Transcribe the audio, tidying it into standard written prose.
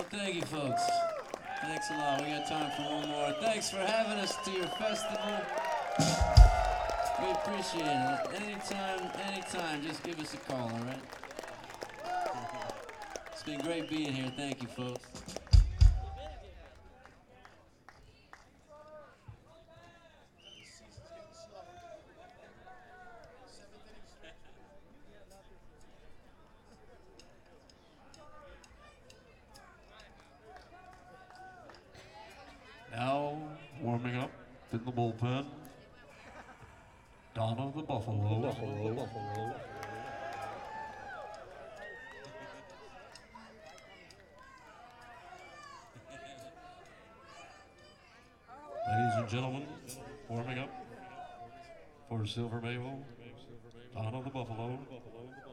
Thank you, folks. Thanks a lot. We got time for one more. Thanks for having us to your festival. We appreciate it. Anytime, just give us a call, all right? It's been great being here. Thank you, folks. Now warming up in the bullpen, Donna the Buffalo. Ladies and gentlemen, warming up for Silver Mabel, Donna the Buffalo.